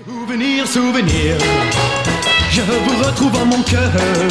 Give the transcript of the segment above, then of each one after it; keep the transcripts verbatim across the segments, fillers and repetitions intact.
Souvenir, souvenir, je vous retrouve en mon cœur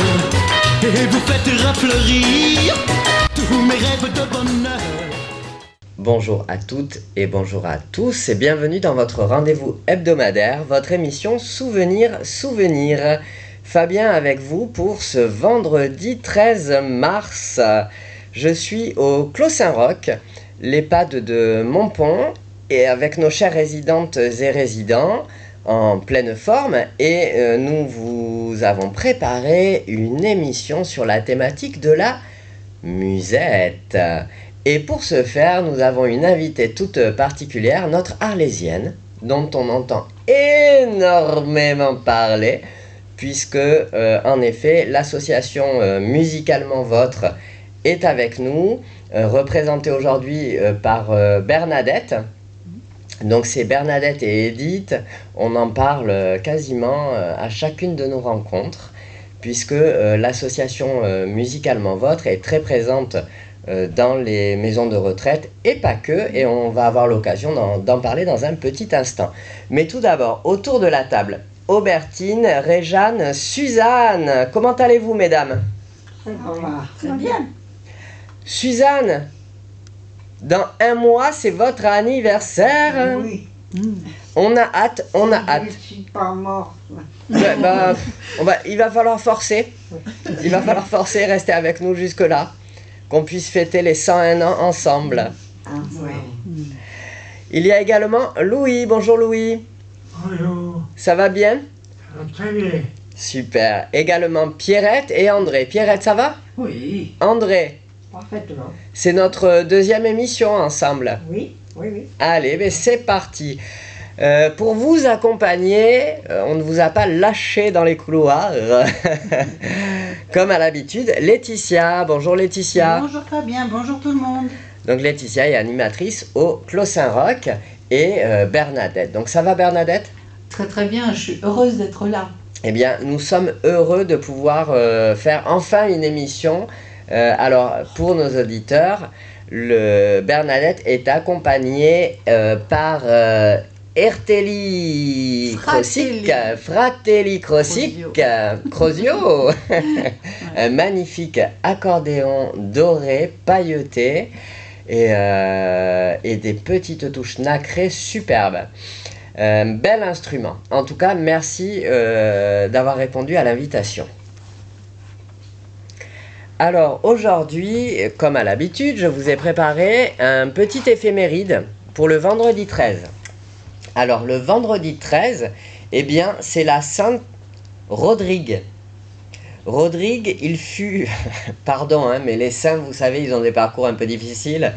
et vous faites refleurir tous mes rêves de bonheur. Bonjour à toutes et bonjour à tous et bienvenue dans votre rendez-vous hebdomadaire, votre émission Souvenir, Souvenir. Fabien avec vous pour ce vendredi treize mars. Je suis au Clos Saint-Roch, l'EHPAD de Montpont, et avec nos chères résidentes et résidents en pleine forme, et euh, nous vous avons préparé une émission sur la thématique de la musette. Et pour ce faire, nous avons une invitée toute particulière, notre Arlésienne, dont on entend énormément parler, puisque, euh, en effet, l'association euh, Musicalement Vôtre est avec nous, euh, représentée aujourd'hui euh, par euh, Bernadette. Donc c'est Bernadette et Edith, on en parle euh, quasiment euh, à chacune de nos rencontres, puisque euh, l'association euh, Musicalement Vôtre est très présente euh, dans les maisons de retraite, et pas que, et on va avoir l'occasion d'en, d'en parler dans un petit instant. Mais tout d'abord, autour de la table, Aubertine, Réjeanne, Suzanne. Comment allez-vous, mesdames? Ça va, très bien. Suzanne, dans un mois, c'est votre anniversaire. Oui. On a hâte, on a hâte. Je ne suis pas morte. Ouais, bah, on va, il va falloir forcer. Il va falloir forcer, rester avec nous jusque-là. Qu'on puisse fêter les cent un ans ensemble. Ah, ouais. Il y a également Louis. Bonjour Louis. Bonjour, Ça va bien? ça va très bien. Super. Également Pierrette et André. Pierrette, ça va? Oui, André, parfaitement. c'est notre deuxième émission ensemble. Oui, oui, oui. Allez, mais c'est parti. Euh, pour vous accompagner, euh, on ne vous a pas lâché dans les couloirs, comme à l'habitude. Laetitia, bonjour Laetitia. Bonjour Fabien, bonjour tout le monde. Donc Laetitia est animatrice au Clos Saint-Roch, et euh, Bernadette. Donc ça va Bernadette? Très très bien, je suis heureuse d'être là. Eh bien, nous sommes heureux de pouvoir euh, faire enfin une émission. Euh, alors, pour nos auditeurs, le Bernadette est accompagnée euh, par euh, Erteli Crosic, Fratelli. Fratelli Crosic, Crosio, un magnifique accordéon doré, pailleté, et, euh, et des petites touches nacrées superbes. Euh, bel instrument. En tout cas, merci euh, d'avoir répondu à l'invitation. Alors aujourd'hui, comme à l'habitude, je vous ai préparé un petit éphéméride pour le vendredi treize. Alors le vendredi treize, eh bien c'est la Sainte Rodrigue. Rodrigue, il fut, pardon, hein, mais les saints, vous savez, ils ont des parcours un peu difficiles.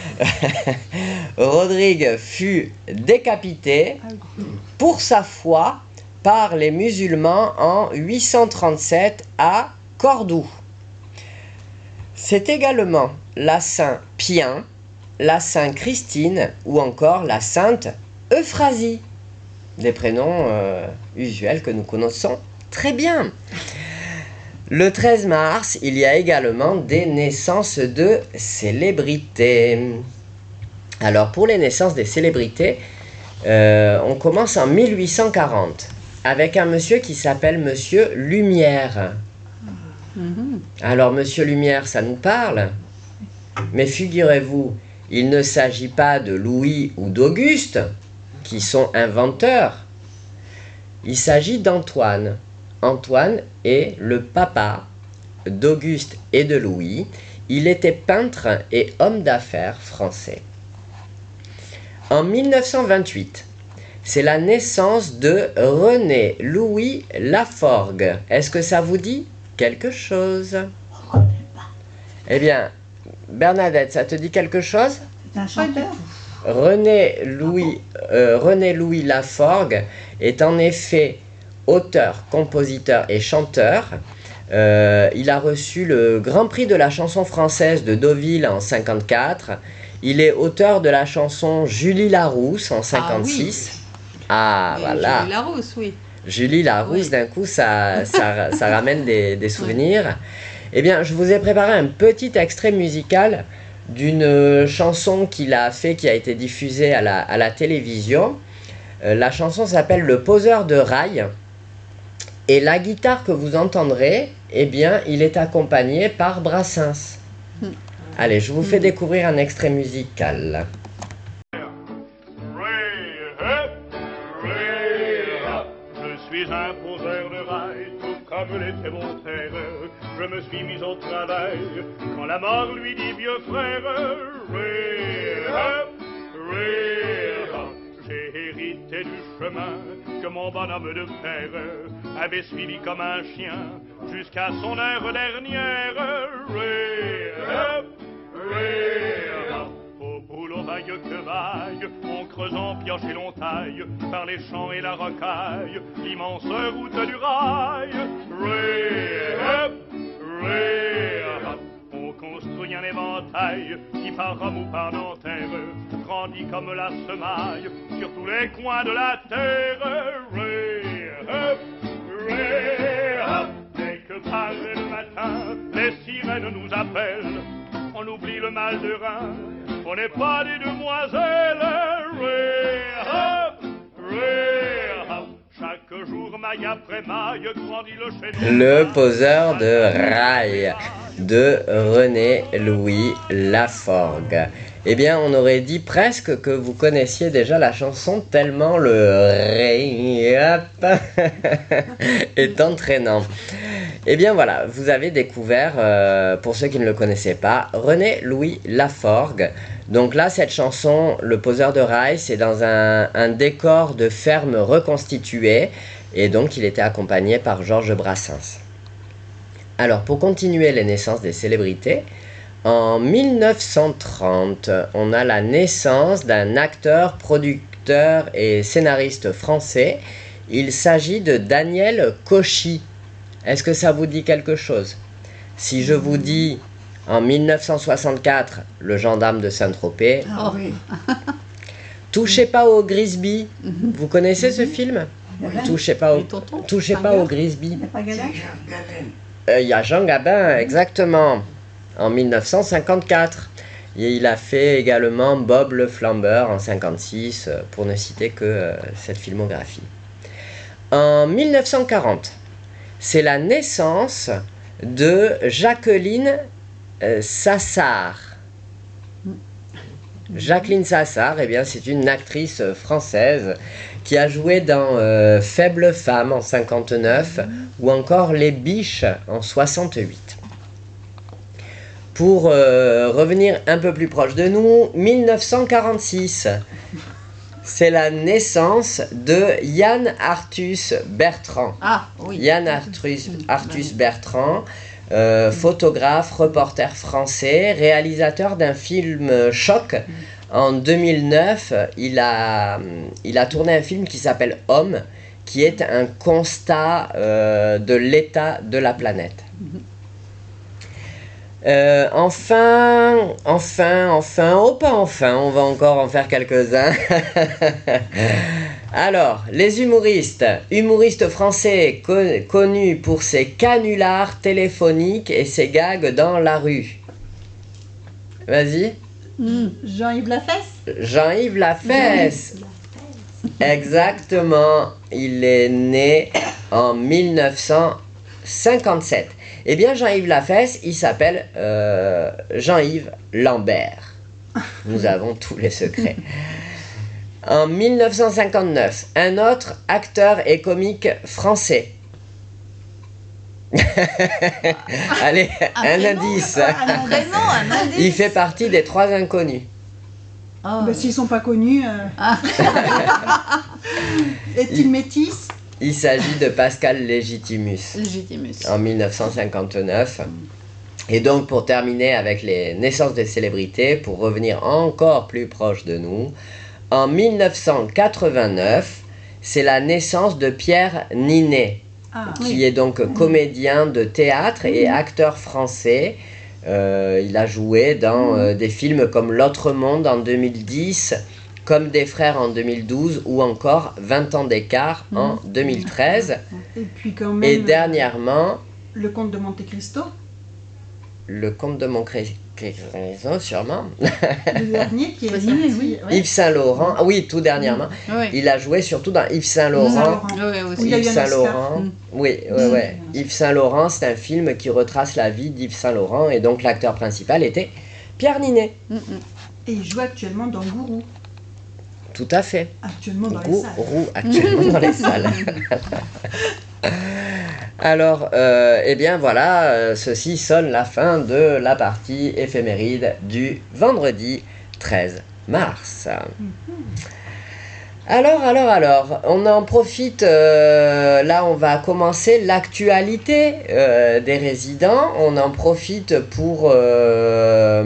Rodrigue fut décapité pour sa foi par les musulmans en huit cent trente-sept à Cordoue. C'est également la Sainte Pien, la Sainte Christine ou encore la Sainte Euphrasie. Des prénoms euh, usuels que nous connaissons très bien. Le treize mars, il y a également des naissances de célébrités. Alors pour les naissances des célébrités, euh, on commence en mille huit cent quarante avec un monsieur qui s'appelle Monsieur Lumière. Mm-hmm. Alors Monsieur Lumière, ça nous parle, mais figurez-vous, il ne s'agit pas de Louis ou d'Auguste, qui sont inventeurs. Il s'agit d'Antoine. Antoine est le papa d'Auguste et de Louis. Il était peintre et homme d'affaires français. En mille neuf cent vingt-huit, c'est la naissance de René Louis Laforgue. Est-ce que ça vous dit quelque chose? Eh bien, Bernadette, ça te dit quelque chose? C'est un chanteur. René Louis, euh, René Louis Laforgue est en effet auteur, compositeur et chanteur. Euh, il a reçu le Grand Prix de la chanson française de Deauville en cinquante-quatre. Il est auteur de la chanson Julie Larousse en cinquante-six. Ah, Et voilà. Julie Larousse, oui. Julie Larousse, Oui. d'un coup, ça, ça, ça ramène des, des souvenirs. Eh bien, je vous ai préparé un petit extrait musical d'une chanson qu'il a fait, qui a été diffusée à la, à la télévision. Euh, la chanson s'appelle Le poseur de rail. Et la guitare que vous entendrez, eh bien, il est accompagné par Brassens. Mm. Allez, je vous fais découvrir un extrait musical. Je suis un poseur de rail, tout comme l'était mon père. Je me suis mis au travail quand la mort lui dit vieux frère. J'ai hérité du chemin que mon bonhomme de père avait suivi comme un chien jusqu'à son heure dernière. Au boulot vaille que vaille, on creuse, on pioche et l'on taille par les champs et la rocaille, l'immense route du rail. On construit un éventail qui par Rome ou par Nanterre grandit comme la semaille sur tous les coins de la terre. Dès que paraît le matin, les sirènes nous appellent. On oublie le mal de rein, on n'est pas des demoiselles. Chaque jour, maille après maille, grandit le chêne. Le poseur de rail de René Louis Laforgue. Eh bien, on aurait dit presque que vous connaissiez déjà la chanson tellement le rap est entraînant. Eh bien voilà, vous avez découvert, euh, pour ceux qui ne le connaissaient pas, René Louis Laforgue. Donc là, cette chanson, Le poseur de rail, c'est dans un, un décor de ferme reconstitué, et donc il était accompagné par Georges Brassens. Alors, pour continuer les naissances des célébrités, en mille neuf cent trente, on a la naissance d'un acteur, producteur et scénariste français. Il s'agit de Daniel Cauchy. Est-ce que ça vous dit quelque chose? Si je vous dis en mille neuf cent soixante-quatre, Le gendarme de Saint-Tropez, Ah oui. Touchez pas au Grisby. Vous connaissez ce film? Touchez pas au, Les tontons, touchez pas Farga. au Grisby. Il n'y a pas Gala? Euh, Il y a Jean Gabin, exactement, en mille neuf cent cinquante-quatre. Et il a fait également Bob le Flambeur en cinquante-six, euh, pour ne citer que euh, cette filmographie. En mille neuf cent quarante, c'est la naissance de Jacqueline euh, Sassard. Jacqueline Sassard, eh bien, c'est une actrice française qui a joué dans euh, Faible femme en cinquante-neuf ou encore Les Biches en soixante-huit. Pour euh, revenir un peu plus proche de nous, mille neuf cent quarante-six, c'est la naissance de Yann Arthus Bertrand. Ah, oui. Yann Arthus, Arthus Bertrand, euh, photographe, reporter français, réalisateur d'un film choc. En deux mille neuf, il a, il a tourné un film qui s'appelle Homme, qui est un constat euh, de l'état de la planète. Euh, enfin, enfin, enfin, oh pas enfin, on va encore en faire quelques-uns. Alors, les humoristes, humoristes français co connus pour ses canulars téléphoniques et ses gags dans la rue. Vas-y. Mmh. Jean-Yves Lafesse. Jean-Yves Lafesse. Exactement. Il est né en mille neuf cent cinquante-sept. Eh bien, Jean-Yves Lafesse, il s'appelle euh, Jean-Yves Lambert. Nous avons tous les secrets. En mille neuf cent cinquante-neuf, un autre acteur et comique français. Allez, un, Un prénom, indice. Un prénom, un indice. Il fait partie des trois inconnus. Oh. Bah, s'ils sont pas connus, euh... Ah. est-il métis? Il s'agit de Pascal Légitimus. Légitimus. En mille neuf cent cinquante-neuf. Et donc, pour terminer avec les naissances des célébrités, pour revenir encore plus proche de nous, en mille neuf cent quatre-vingt-neuf, c'est la naissance de Pierre Ninet, Ah, qui Oui. est donc comédien de théâtre et acteur français. Euh, il a joué dans euh, des films comme L'Autre Monde en deux mille dix, Comme des frères en deux mille douze ou encore vingt ans d'écart en deux mille treize. et puis quand même, Et dernièrement, le comte de Monte Cristo. Le Comte de Montcré, sûrement. Le dernier qui est Ouais, sorti, oui. ouais. Yves Saint Laurent, ah oui, tout dernièrement. Oui. Il a joué surtout dans Yves Saint Laurent. Saint-Laurent. Oui, aussi. Oui, il y a eu Yves un Saint Oscar. Laurent. Mm. Oui, ouais, Mm. ouais. Yves Saint Laurent, c'est un film qui retrace la vie d'Yves Saint Laurent et donc l'acteur principal était Pierre Ninet. Mm, mm. Et il joue actuellement dans Gourou. Tout à fait. Actuellement dans les salles. Gourou actuellement dans les salles. Alors, euh, eh bien voilà, euh, ceci sonne la fin de la partie éphéméride du vendredi treize mars. Alors, alors, alors, on en profite, euh, là on va commencer l'actualité euh, des résidents, on en profite pour euh,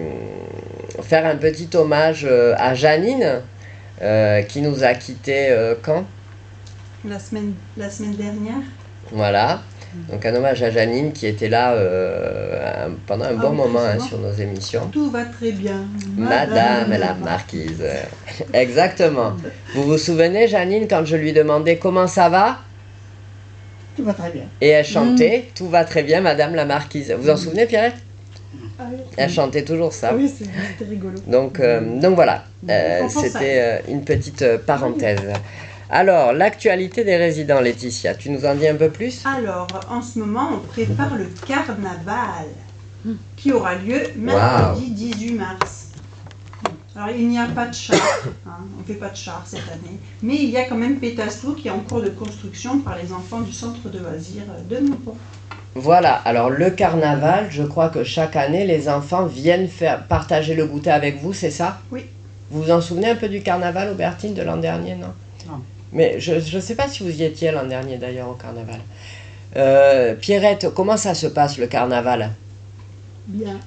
faire un petit hommage euh, à Janine, euh, qui nous a quittés euh, quand ? La semaine, la semaine dernière. Voilà, donc un hommage à Janine qui était là euh, un- pendant un Ah bon oui, moment très hein, souvent. sur nos émissions. Tout va très bien. Madame la marquise. Exactement. Vous vous souvenez, Janine, quand je lui demandais comment ça va? Tout va très bien. Et elle chantait tout va très bien, Madame la marquise. Vous en souvenez, Pierrette? Ah oui. Elle chantait toujours ça. Ah oui, c'est- c'était rigolo. Donc, euh, donc voilà, Euh, On pense à c'était euh, une petite euh, parenthèse. Alors, l'actualité des résidents, Laetitia, tu nous en dis un peu plus? Alors, en ce moment, on prépare le carnaval qui aura lieu Wow. mercredi dix-huit mars. Alors, il n'y a pas de char, hein, on ne fait pas de char cette année, mais il y a quand même Pétassou qui est en cours de construction par les enfants du centre de loisirs de Montpont. Voilà, alors le carnaval, je crois que chaque année, les enfants viennent faire partager le goûter avec vous, c'est ça? Oui. Vous vous en souvenez un peu du carnaval, Aubertine, de l'an dernier, non? Non. Mais je ne sais pas si vous y étiez l'an dernier, d'ailleurs, au carnaval. Euh, Pierrette, comment ça se passe, le carnaval? Bien.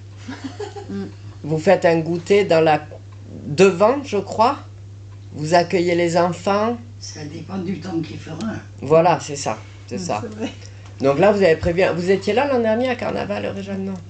Vous faites un goûter dans la... devant, je crois? Vous accueillez les enfants? Ça dépend du temps qu'il fera. Voilà, c'est ça, c'est ça. C'est vrai. Donc là, vous avez prévu... un- Vous étiez là l'an dernier à carnaval, Réjeanne, non?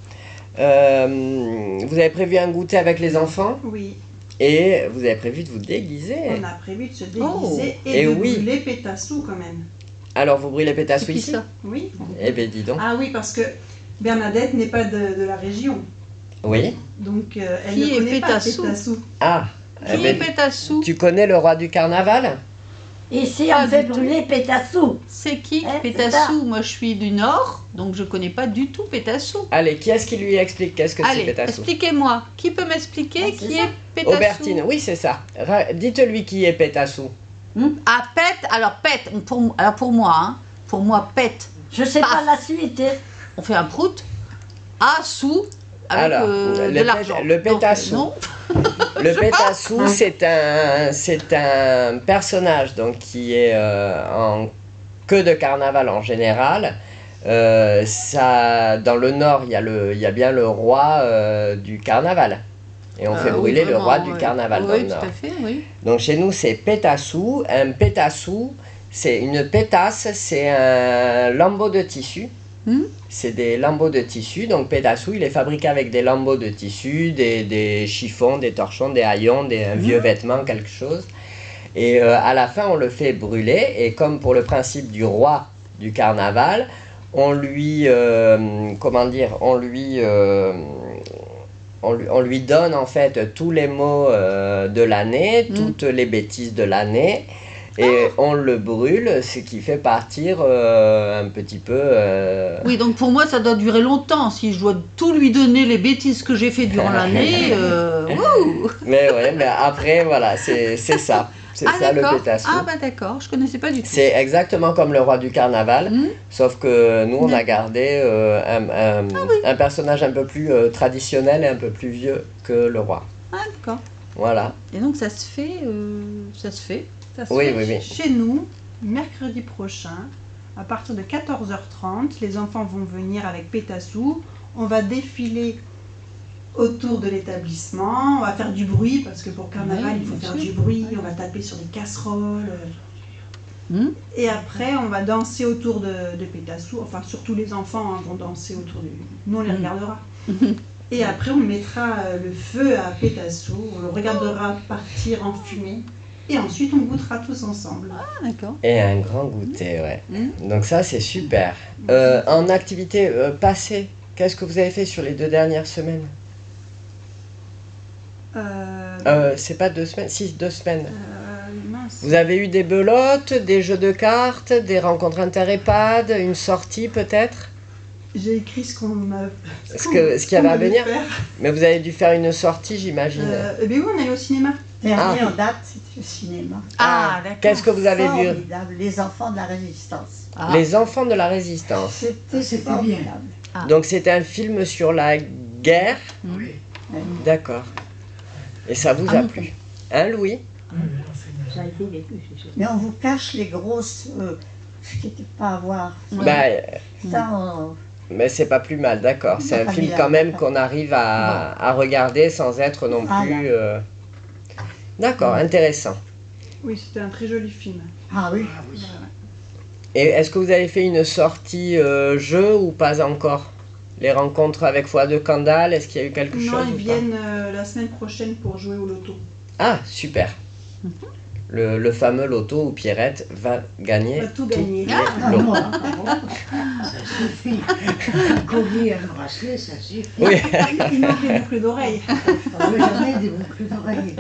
Euh, vous avez prévu un goûter avec les enfants Oui, et vous avez prévu de vous déguiser. on a prévu de se déguiser Oh. et, Et de oui. brûler Pétassou quand même. Alors, vous brûlez pétassou C'est qui ici? ça? Oui. Eh bien, dis donc. Ah oui, parce que Bernadette n'est pas de, de la région, Oui. donc euh, elle Qui ne est connaît Pétassou pas Pétassou. Ah, eh Qui ben, est Pétassou? tu connais le roi du carnaval? Ici, Pas on fait du tout. brûler Pétassou. C'est qui Eh, c'est Pétassou? Moi je suis du nord, donc je connais pas du tout Pétassou. Allez, qui est-ce qui lui explique qu'est-ce que c'est Allez, pétassou? expliquez-moi. Qui peut m'expliquer Ah, c'est qui ça. est Pétassou? Aubertine, oui, c'est ça. Ra- Dites-lui qui est pétassou. Ah, pète, alors pète, pour, alors pour moi, hein, pour moi, pète, Je sais Paf. pas la suite. hein. on fait un prout, à sous, avec Alors, euh, le de pét- l'argent. le Donc, pétassou. non. Le pétassou, c'est un, c'est un personnage donc, qui est euh, en queue de carnaval en général. Euh, ça, dans le nord, il y, a le- il y a bien le roi euh, du carnaval. Et on Euh, fait oui, brûler le vraiment, roi du ouais. carnaval dans Oui, le tout nord. à fait, oui. Donc chez nous, c'est pétassou. Un pétassou, c'est une pétasse, c'est un lambeau de tissu. Hmm. C'est des lambeaux de tissu. Donc pétassou, il est fabriqué avec des lambeaux de tissu, des, des chiffons, des torchons, des haillons, des, un vieux vêtement, quelque chose. Et euh, à la fin, on le fait brûler. Et comme pour le principe du roi du carnaval, on lui, euh, comment dire, on lui, euh, on lui, on lui donne en fait tous les mots euh, de l'année, Mm. toutes les bêtises de l'année. Et on le brûle, ce qui fait partir euh, un petit peu... euh, Oui, donc pour moi, ça doit durer longtemps. Si je dois tout lui donner les bêtises que j'ai fait durant l'année, euh, wouh. Mais ouais, mais après, voilà, c'est c'est ça. C'est Ah ça le d'accord. pétassou. Ah bah d'accord, je connaissais pas du tout. C'est exactement comme le roi du carnaval, Hmm. sauf que nous, on a D'accord. gardé euh, un, un- Ah un personnage un peu plus euh, traditionnel et un peu plus vieux que le roi. Ah d'accord. Voilà. Et donc ça se fait, euh, ça se fait. Ça se Oui, fait oui, oui. chez nous, mercredi prochain, à partir de quatorze heures trente. Les enfants vont venir avec Pétassou. On va défiler autour de l'établissement. On va faire du bruit, parce que pour carnaval, Oui, il faut bien faire sûr. du bruit. On va taper sur des casseroles. Hmm. Et après, on va danser autour de, de Pétassou. Enfin, surtout les enfants hein, vont danser autour du... Nous, on les Hmm. regardera. Et après, on mettra euh, le feu à Pétassou. On le regardera partir en fumée. Et ensuite, on goûtera tous ensemble. Ah d'accord. Et un grand goûter, ouais. Hmm. Donc ça, c'est super. Euh, en activité euh, passée, qu'est-ce que vous avez fait sur les deux dernières semaines? Euh, euh, C'est pas deux semaines? Si, deux semaines. euh, mince. Vous avez eu des belotes, des jeux de cartes, des rencontres inter-EHPAD, une sortie peut-être? J'ai écrit ce qu'on m'a. Ce que- ce qu'il y avait à venir. Faire. Mais vous avez dû faire une sortie, j'imagine. Euh, eh bien oui, on est allé au cinéma. Dernier Ah. en date, c'était le cinéma. Ah, d'accord. Qu'est-ce que vous avez vu? Formidable, Les enfants de la résistance. Ah. Les enfants de la résistance. C'était C'était bien. formidable. Ah. Donc c'était un film sur la guerre. Oui. D'accord. Et ça vous a Ah, plu? Hein, Louis? Ça a été vécu, c'est sûr. Mais on vous cache les grosses. Euh, ce qui n'était pas à voir. Ouais. Bah, Ça, on- mais c'est pas plus mal, d'accord. C'est un Pas film bien, quand même pas- qu'on arrive à, à regarder sans être non Ah, plus. là. euh, D'accord, intéressant. Oui, c'était un très joli film. Ah oui. Ah oui. Et est-ce que vous avez fait une sortie euh, jeu ou pas encore? Les rencontres avec Foi de Candale, est-ce qu'il y a eu quelque Non, chose ils ou pas? viennent euh, la semaine prochaine pour jouer au loto. Ah, super. Le, le fameux loto où Pierrette va gagner. On va tout gagner. les Ah, lots. moi. Ça suffit. Un collier, un bracelet, ça suffit. Oui, Il manque des boucles d'oreilles. On veut jamais des boucles d'oreilles.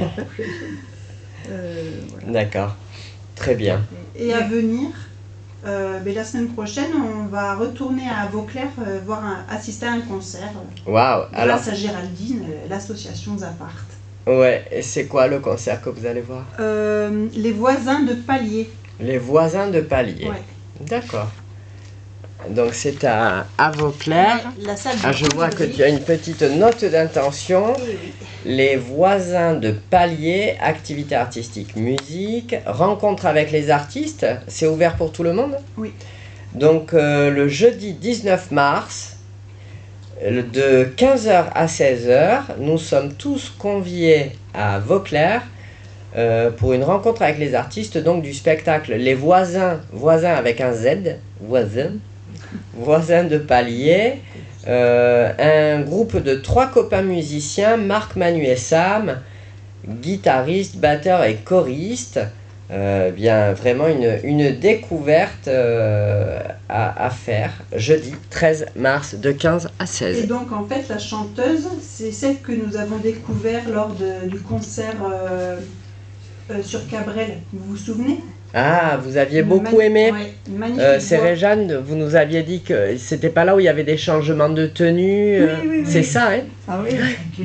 Euh, voilà. d'accord. Très bien. Et à venir, euh, ben, la semaine prochaine, on va retourner à Vauclair euh, voir un- assister à un concert euh, Waouh. Alors, grâce à Géraldine, euh, l'association Zapart. ouais, et c'est quoi le concert que vous allez voir? Euh, les voisins de palier. Les voisins de palier. Ouais. D'accord. Donc c'est à, à Vauclair. La salle Ah, de je vois que Roseraie. tu as une petite note d'intention. Oui, oui. Les voisins de palier, activité artistique, musique, rencontre avec les artistes, c'est ouvert pour tout le monde? Oui. Donc euh, le jeudi dix-neuf mars, euh, de quinze heures à seize heures, nous sommes tous conviés à Vauclair euh, pour une rencontre avec les artistes donc du spectacle Les Voisins, voisins avec un Z, voisins, voisins de palier. Euh, un groupe de trois copains musiciens, Marc, Manu et Sam, guitaristes, batteurs et choristes. Euh, bien vraiment une, une découverte euh, à, à faire jeudi treize mars de quinze à Et seize. donc en fait la chanteuse, c'est celle que nous avons découvert lors de- du concert euh, euh, sur Cabrel. Vous vous souvenez? Ah, vous aviez Une beaucoup mani- aimé. ouais, une magnifique Euh, c'est voix. Réjeanne, vous nous aviez dit que c'était pas là où il y avait des changements de tenue. euh, Oui, oui, oui. c'est ça, hein? Ah oui.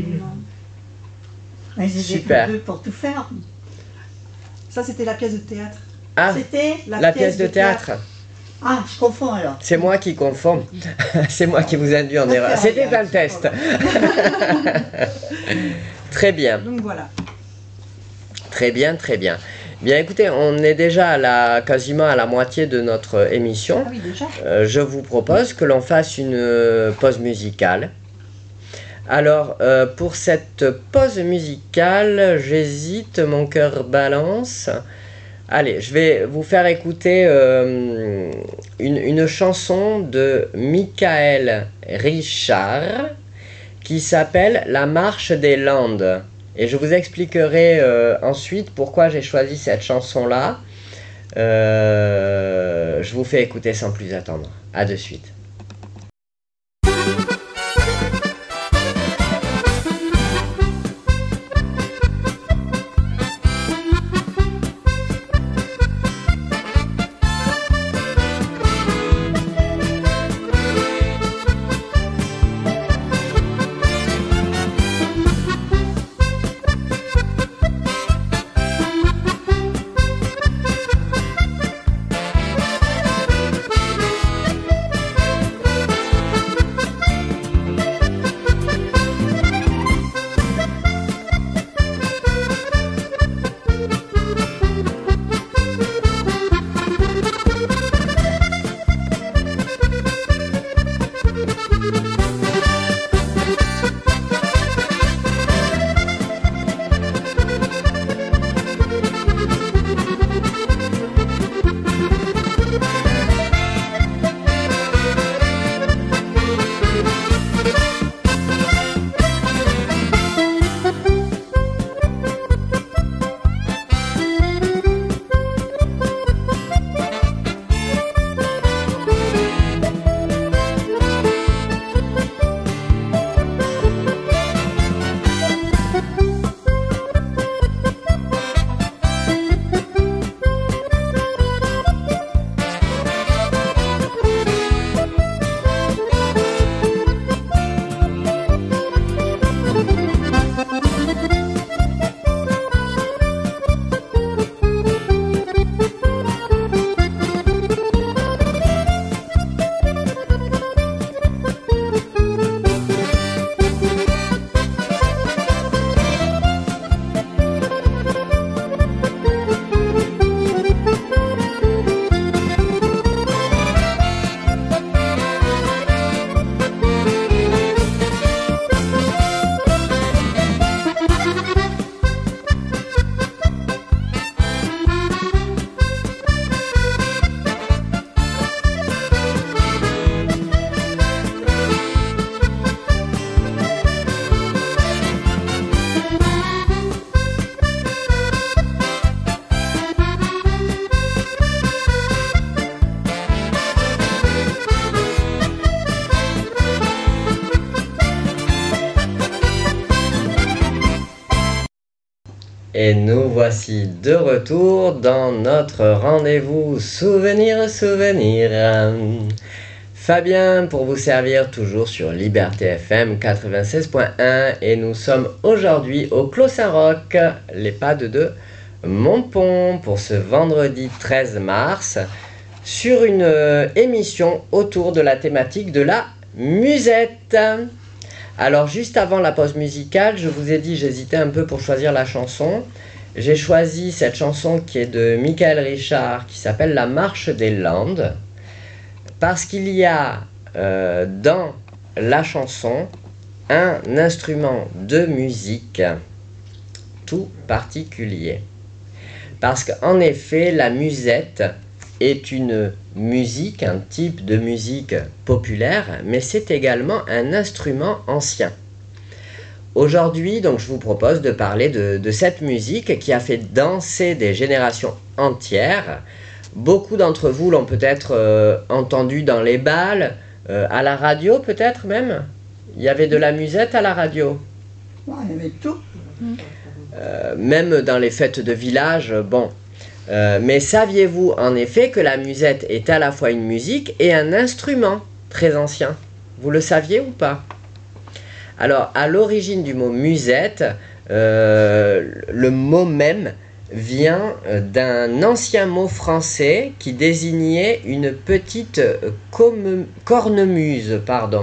Mais ils étaient Super. tous deux pour tout faire. Ça c'était la pièce de théâtre. Ah, C'était. la, pièce de théâtre. Ah, je confonds alors. C'est moi qui confonds. C'est moi qui vous induis en Ça erreur. fait C'était rien, un c'est test. pas Très bien, Donc voilà. très bien, très bien. Bien écoutez, on est déjà à la, quasiment à la moitié de notre émission. Ah oui, déjà. Euh, je vous propose que l'on fasse une euh, pause musicale. Alors, euh, pour cette pause musicale, j'hésite, mon cœur balance. Allez, je vais vous faire écouter euh, une, une chanson de Michael Richard qui s'appelle La Marche des Landes. Et je vous expliquerai euh, ensuite pourquoi j'ai choisi cette chanson-là. Euh, je vous fais écouter sans plus attendre. À de suite. La Et nous voici de retour dans notre rendez-vous Souvenir, Souvenir. Fabien pour vous servir toujours sur Liberté F M quatre-vingt-seize point un et nous sommes aujourd'hui au Clos Saint-Roch, l'EHPAD de Montpont pour ce vendredi treize mars sur une euh, émission autour de la thématique de la musette. Alors juste avant la pause musicale, je vous ai dit j'hésitais un peu pour choisir la chanson. J'ai choisi cette chanson qui est de Michael Richard qui s'appelle La Marche des Landes parce qu'il y a euh, dans la chanson un instrument de musique tout particulier. Parce qu'en effet, la musette est une musique, un type de musique populaire, mais c'est également un instrument ancien. Aujourd'hui, donc, je vous propose de parler de, de cette musique qui a fait danser des générations entières. Beaucoup d'entre vous l'ont peut-être euh, entendu dans les bals, euh, à la radio peut-être même. Il y avait de la musette à la radio. Ouais, il y avait tout. Euh, même dans les fêtes de village, bon. Euh, mais saviez-vous en effet que la musette est à la fois une musique et un instrument très ancien? Vous le saviez ou pas? Alors, à l'origine du mot musette, euh, le mot même vient d'un ancien mot français qui désignait une petite cornemuse, pardon.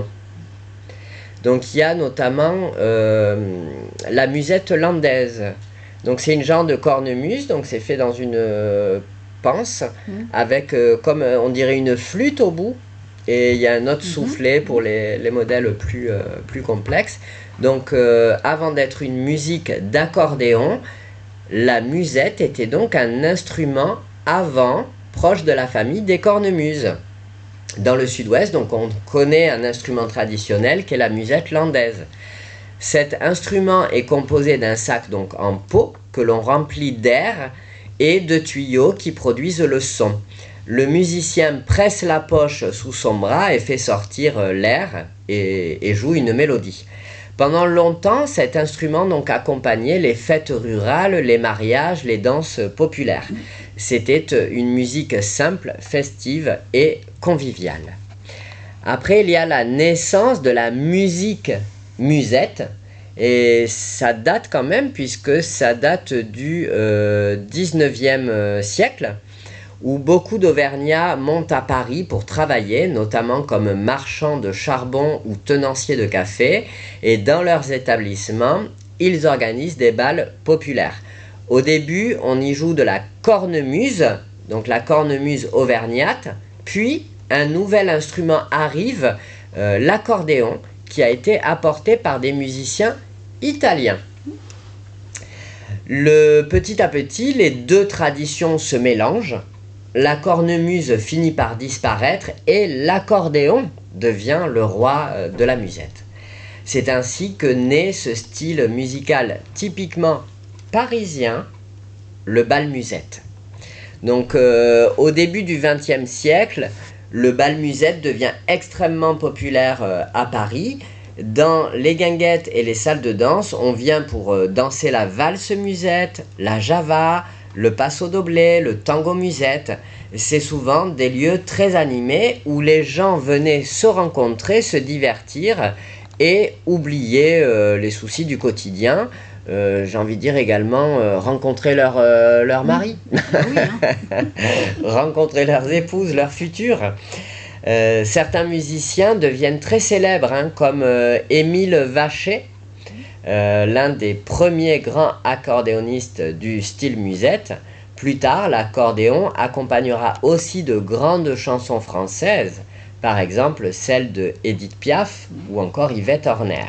Donc il y a notamment euh, la musette landaise. Donc c'est une genre de cornemuse, donc c'est fait dans une euh, panse, mmh. avec euh, comme euh, on dirait une flûte au bout, et il y a un autre mmh. soufflet pour les, les modèles plus, euh, plus complexes. Donc euh, avant d'être une musique d'accordéon, la musette était donc un instrument avant, proche de la famille des cornemuses. Dans le sud-ouest, donc on connaît un instrument traditionnel qui est la musette landaise. Cet instrument est composé d'un sac donc en peau que l'on remplit d'air et de tuyaux qui produisent le son. Le musicien presse la poche sous son bras et fait sortir l'air et, et joue une mélodie. Pendant longtemps, cet instrument donc accompagnait les fêtes rurales, les mariages, les danses populaires. C'était une musique simple, festive et conviviale. Après, il y a la naissance de la musique musette, et ça date quand même, puisque ça date du euh, dix-neuvième siècle, où beaucoup d'Auvergnats montent à Paris pour travailler, notamment comme marchands de charbon ou tenanciers de café, et dans leurs établissements, ils organisent des bals populaires. Au début, on y joue de la cornemuse, donc la cornemuse auvergnate, puis un nouvel instrument arrive, euh, l'accordéon, qui a été apporté par des musiciens italiens. Le, petit à petit, les deux traditions se mélangent. La cornemuse finit par disparaître et l'accordéon devient le roi de la musette. C'est ainsi que naît ce style musical typiquement parisien, le bal musette. Donc euh, au début du vingtième siècle, le bal musette devient extrêmement populaire euh, à Paris. Dans les guinguettes et les salles de danse, on vient pour euh, danser la valse musette, la java, le passo doble, le tango musette. C'est souvent des lieux très animés où les gens venaient se rencontrer, se divertir et oublier euh, les soucis du quotidien. Euh, j'ai envie de dire également euh, rencontrer leur, euh, leur mari, oui, hein. rencontrer leurs épouses, leurs futures. Euh, certains musiciens deviennent très célèbres, hein, comme euh, Émile Vacher, euh, l'un des premiers grands accordéonistes du style musette. Plus tard, l'accordéon accompagnera aussi de grandes chansons françaises, par exemple celle de Édith Piaf ou encore Yvette Horner.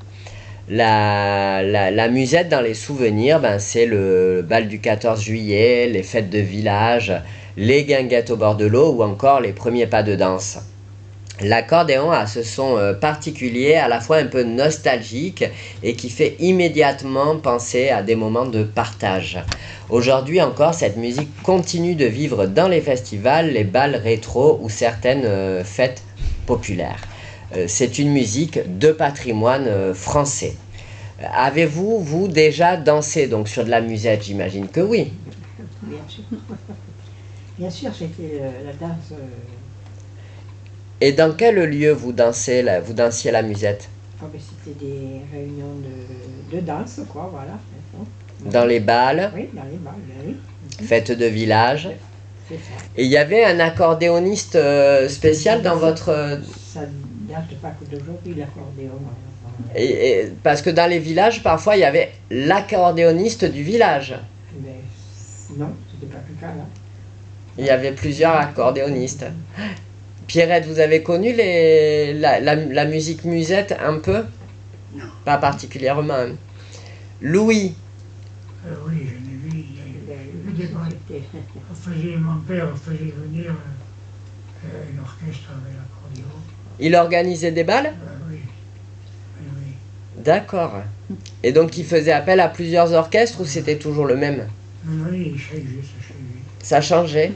La, la, la musette dans les souvenirs, ben, c'est le bal du quatorze juillet, les fêtes de village, les guinguettes au bord de l'eau ou encore les premiers pas de danse. L'accordéon a ce son euh, particulier, à la fois un peu nostalgique et qui fait immédiatement penser à des moments de partage. Aujourd'hui encore, cette musique continue de vivre dans les festivals, les bals rétro ou certaines euh, fêtes populaires. Euh, c'est une musique de patrimoine euh, français. Avez-vous, vous, déjà dansé donc sur de la musette? J'imagine que oui. Bien sûr. Bien sûr, c'était euh, la danse. Euh, Et dans quel lieu vous dansez, la, vous dansiez la musette? oh, ben, c'était des réunions de, de danse, quoi, voilà. Dans les balles, Oui, dans les balles, ben oui. fêtes de village. C'est ça. Et il y avait un accordéoniste euh, spécial dans votre... euh, Ça date pas que d'aujourd'hui, l'accordéon. et- et- parce que dans les villages, parfois, il y avait l'accordéoniste du village. Mais non, c'était pas le cas là. Il y avait plusieurs accordéonistes. Pierrette, vous avez connu les, la, la, la musique musette un peu? Non. Pas particulièrement. hein. Louis, Euh, oui, j'en ai vu, il y a il y a eu des balles. C'était- On faisait, mon père faisait venir euh, un orchestre avec l'accordéon. il organisait des balles? Euh, oui. Oui, oui. D'accord. Et donc il faisait appel à plusieurs orchestres ou c'était toujours le même? Non, non, il changeait, ça changeait. Ça changeait.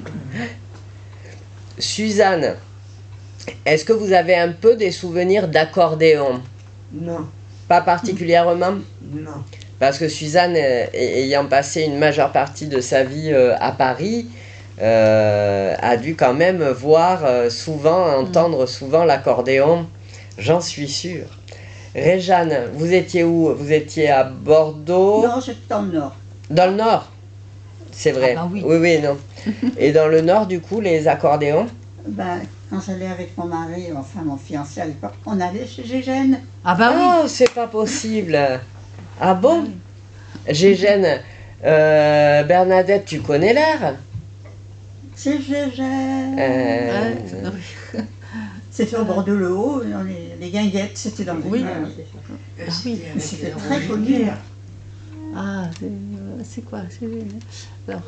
Suzanne, est-ce que vous avez un peu des souvenirs d'accordéon? Non, Pas particulièrement? non. Parce que Suzanne, euh, ay- ayant passé une majeure partie de sa vie euh, à Paris, euh, a dû quand même voir euh, souvent, entendre souvent l'accordéon, j'en suis sûre. Réjeanne, vous étiez où? Vous étiez à Bordeaux? Non, j'étais dans le nord. Dans le nord? C'est vrai. Ah bah oui. oui, oui, non. Et dans le nord, du coup, les accordéons? Ben, quand j'allais avec mon mari, enfin mon fiancé à l'époque, on allait chez Gégène. Ah bah oui. Oh, c'est pas possible. Ah bon? Gégène, euh, Bernadette, tu connais l'air? Chez Gégène. Euh, Ouais, oui. C'était au bord de l'eau, dans les, les guinguettes, c'était dans les Oui. mains. Ah oui. Mais c'était très connu. Ah, c'est euh, c'est quoi? C'est alors.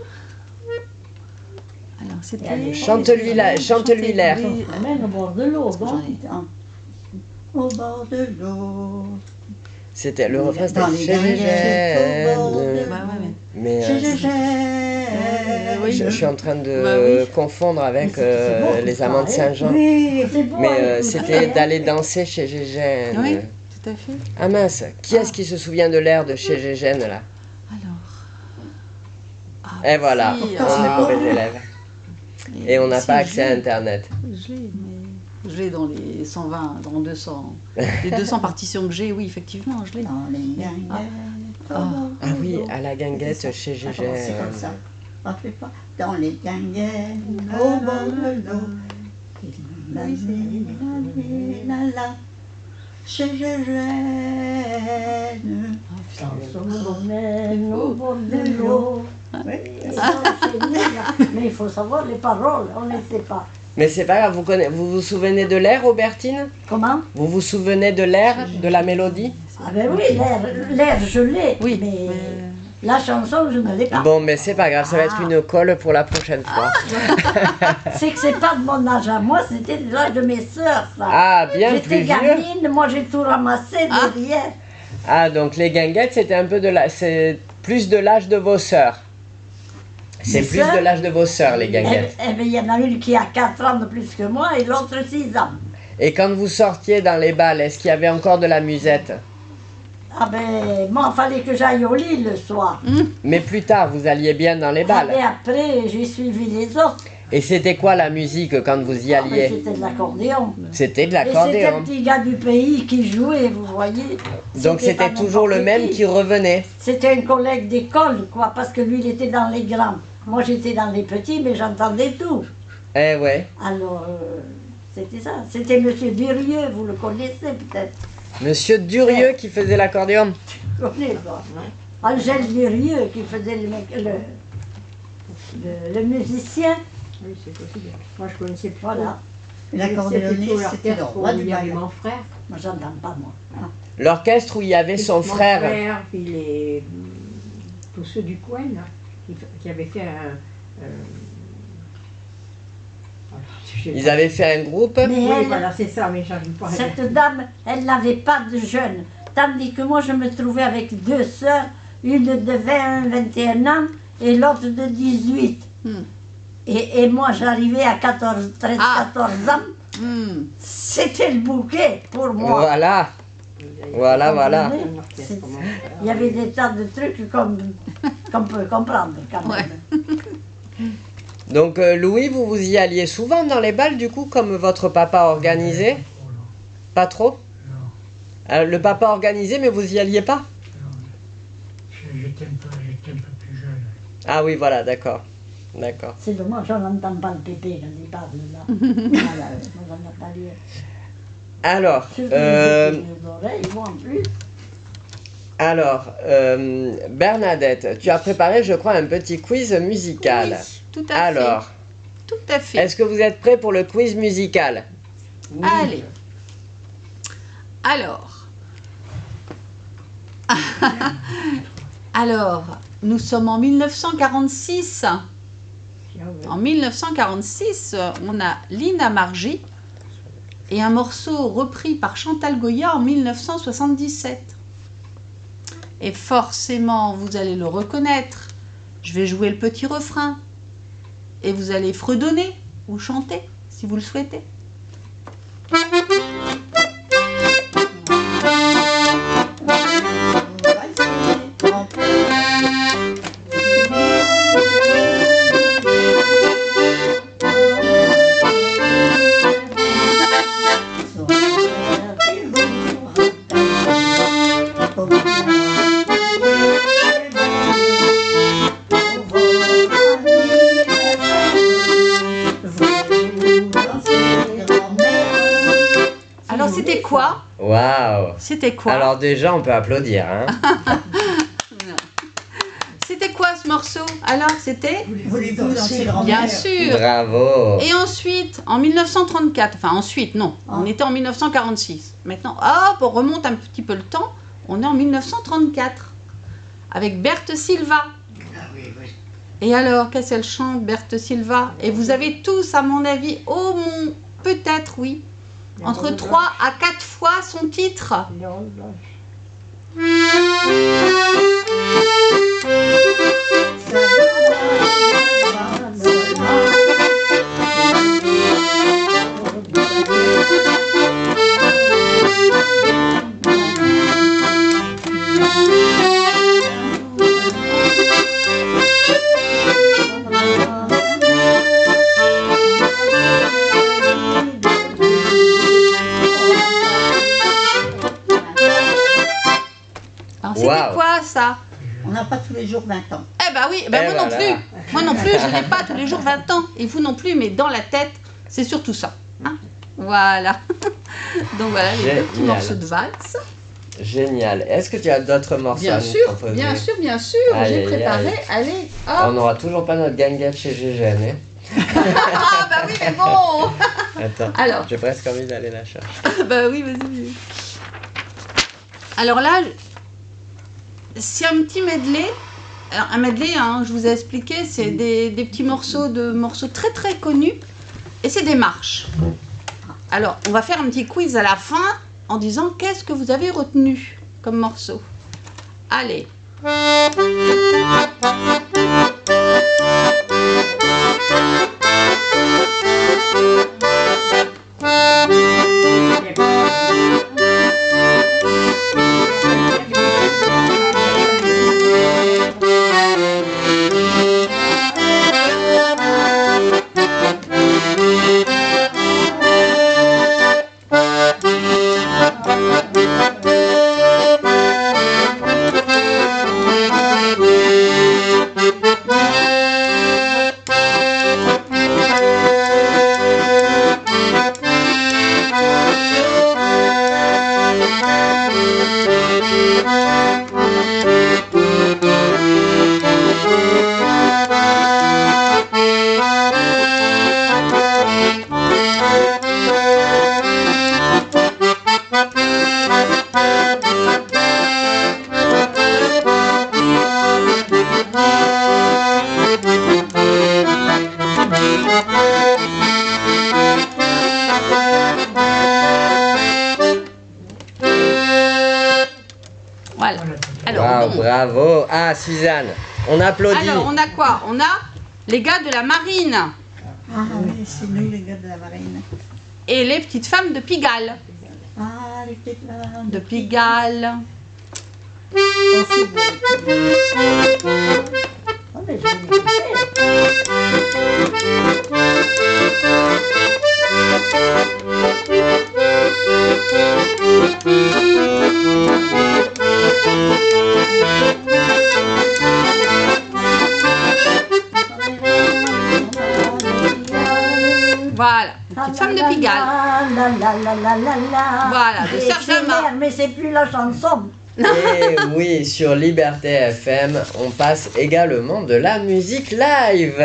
Alors, c'était. Chante le village, chante le village. Oui, Même au bord de l'eau, J'en bon. ai- Dans- Au bord de l'eau. C'était le refrain, Dans c'était les chez guinguettes, au bord de Gégène. Ouais, ouais, ouais. Mais Chez euh, Gégène. oui. je, je suis en train de Bah oui. confondre avec Mais c'est- c'est euh, beau, tout les ça, amants de hein. Saint-Jean. Oui, C'est beau. Mais à euh, écouter, c'était hein. d'aller danser chez Gégène. Oui, tout à fait. Ah mince, qui est-ce qui se souvient de l'air de chez Gégène là? Alors. Ah, Et voilà, si, on ah, est mauvais élèves. Et on n'a si, pas je accès à l'ai. Internet. Je l'ai, mais je l'ai dans les cent vingt, dans deux cents. Les deux cents partitions que j'ai, oui, effectivement, je l'ai. dans les guinguettes. Ah. au bord Ah de oui, l'eau. à la guinguette chez Ça commençait comme ça. Gégène. Rappelez pas. Dans les guinguettes, au bord de l'eau. La, la, la, la, la. Chez Gégène. Dans son domaine, au bord de l'eau. Oui. Mais il faut savoir les paroles, on ne sait pas. Mais c'est pas grave, vous, connaissez, vous vous souvenez de l'air, Robertine? Comment? Vous vous souvenez de l'air, de la mélodie? Ah ben oui, l'air, l'air je l'ai, Oui, mais mais- la chanson je ne l'ai pas. Bon, mais c'est pas grave, ça va être une colle pour la prochaine fois. C'est que c'est pas de mon âge à moi, c'était de l'âge de mes sœurs, ça. Ah, bien plus J'étais vieux. gamine, moi j'ai tout ramassé Ah. derrière. Ah, donc les guinguettes, c'était un peu de la... c'est plus de l'âge de vos sœurs. C'est Mes plus sœurs? de l'âge de vos sœurs, les Eh guinguettes. eh ben, il y en a une qui a quatre ans de plus que moi et l'autre six ans. Et quand vous sortiez dans les balles, est-ce qu'il y avait encore de la musette? Ah ben, moi, il fallait que j'aille au lit le soir. Mais plus tard, vous alliez bien dans les Et balles. après, j'ai suivi les autres. Et c'était quoi la musique quand vous y Ah, ben, alliez? c'était de l'accordéon. C'était de Et c'était un l'accordéon. petit gars du pays qui jouait, vous voyez. Donc c'était pas toujours le n'importe même qui revenait. C'était un collègue d'école, quoi, parce que lui, il était dans les grands. Moi, j'étais dans les petits, mais j'entendais tout. Eh ouais. Alors, euh, c'était ça. C'était Monsieur Durieux, vous le connaissez peut-être. Monsieur Durieux qui faisait l'accordéon. Tu connais, toi, non? Angèle Durieux qui faisait le, mec- le, le, le musicien. Oui, c'est possible. Moi, je connaissais pas. Voilà. L'accordéoniste, c'était le roi du Il y avait bal. mon frère. Moi, j'entends pas, moi. L'orchestre où il y avait son Mon frère. frère, puis les... tous ceux du coin, là, qui, qui avaient fait un... euh, voilà, je sais Ils pas. avaient fait un groupe. Mais Oui, elle, voilà, c'est ça, mais j'arrive pas à dire. cette dame, elle n'avait pas de jeunes. Tandis que moi, je me trouvais avec deux sœurs, une de vingt, vingt et un ans et l'autre de dix-huit. Hmm. Et, et moi, j'arrivais à quatorze, treize, Ah. quatorze ans. Hmm. C'était le bouquet pour moi. Voilà. Voilà, voilà. Comprenez? C'est- Il y avait des tas de trucs comme qu'on peut comprendre quand même. Ouais. Donc euh, Louis, vous vous y alliez souvent dans les balles du coup, comme votre papa organisait? Oh, non, Pas trop? non, Euh, Le papa organisait, mais vous y alliez pas? non. Je- J'étais un peu, j'étais un peu plus jeune. Ah oui, voilà, d'accord. D'accord. C'est dommage, on n'entend pas le pépé quand il parle là. Voilà, on n'entend rien. Alors, Ceux qui euh, ont les oreilles, ils vont en plus. alors euh, Bernadette, tu as préparé, je crois, un petit quiz musical. Oui, tout à fait. Alors, Tout à fait. est-ce que vous êtes prêts pour le quiz musical? Allez. Alors. Alors, nous sommes en mille neuf cent quarante-six. En mille neuf cent quarante-six, on a Lina Margie et un morceau repris par Chantal Goya en mille neuf cent soixante-dix-sept. Et forcément, vous allez le reconnaître. Je vais jouer le petit refrain. Et vous allez fredonner ou chanter, si vous le souhaitez. Alors, c'était quoi? Waouh! C'était quoi? Alors déjà, on peut applaudir, hein? C'était quoi ce morceau? Alors, c'était? Voulez-vous danser grand-mère? Bien sûr. Bravo! Et ensuite, en mille neuf cent trente-quatre, enfin ensuite, non, on était en mille neuf cent quarante-six. Maintenant, hop, on remonte un petit peu le temps, on est en mille neuf cent trente-quatre, avec Berthe Silva. Et alors, qu'est-ce qu'elle chante, Berthe Silva? Et vous avez tous, à mon avis, au moins, peut-être, oui, entre trois à quatre fois son titre. Alors, c'était Waouh. quoi ça? On n'a pas tous les jours vingt ans. Eh ben oui, ben Eh moi non voilà. plus. Moi non plus, je n'ai pas tous les jours vingt ans. Et vous non plus, mais dans la tête, c'est surtout ça. Hein, voilà. Donc voilà, les deux petits Génial. morceaux de valse. Génial. Est-ce que tu as d'autres morceaux à Bien nous sûr, proposer? bien sûr, bien sûr. Aïe, J'ai aïe, préparé. aïe. Allez, On hop. n'aura toujours pas notre ganguette chez Gégène, hein? Ah bah oui, mais bon. Attends, Alors. j'ai presque envie d'aller la chercher. Bah oui, vas-y. Alors là, c'est un petit medley. Alors, un medley, hein, je vous ai expliqué, c'est des, des petits morceaux de morceaux très très connus. Et c'est des marches. Alors, on va faire un petit quiz à la fin en disant qu'est-ce que vous avez retenu comme morceau. Allez. Voilà. Alors, Waouh, bon. bravo! Ah, Suzanne, on applaudit! Alors, on a quoi? On a les gars de la marine Ah oui, c'est nous les gars de la marine. et les petites femmes de Pigalle. de Pigalle. Aussi beau. Oh, mais je vais Voilà, petite femme de Pigalle. Voilà, de Serge Lama. Mais c'est plus la chanson. Et oui, sur Liberté F M, on passe également de la musique live.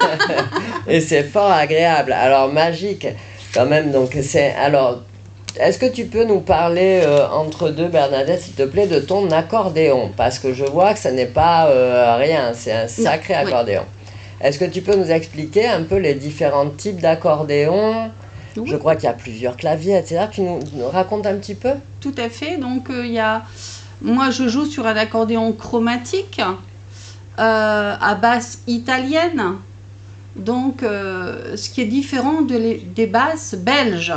Et c'est fort agréable. Alors, magique, quand même. Donc, c'est. Alors, est-ce que tu peux nous parler euh, entre deux, Bernadette, s'il te plaît, de ton accordéon? Parce que je vois que ça n'est pas euh, rien, c'est un sacré Oui. accordéon. Est-ce que tu peux nous expliquer un peu les différents types d'accordéons? Oui. Je crois qu'il y a plusieurs claviers, et cetera. Tu nous, nous racontes un petit peu? Tout à fait. Donc, il euh, y a. Moi, je joue sur un accordéon chromatique euh, à basse italienne. Donc, euh, ce qui est différent de les, des basses belges.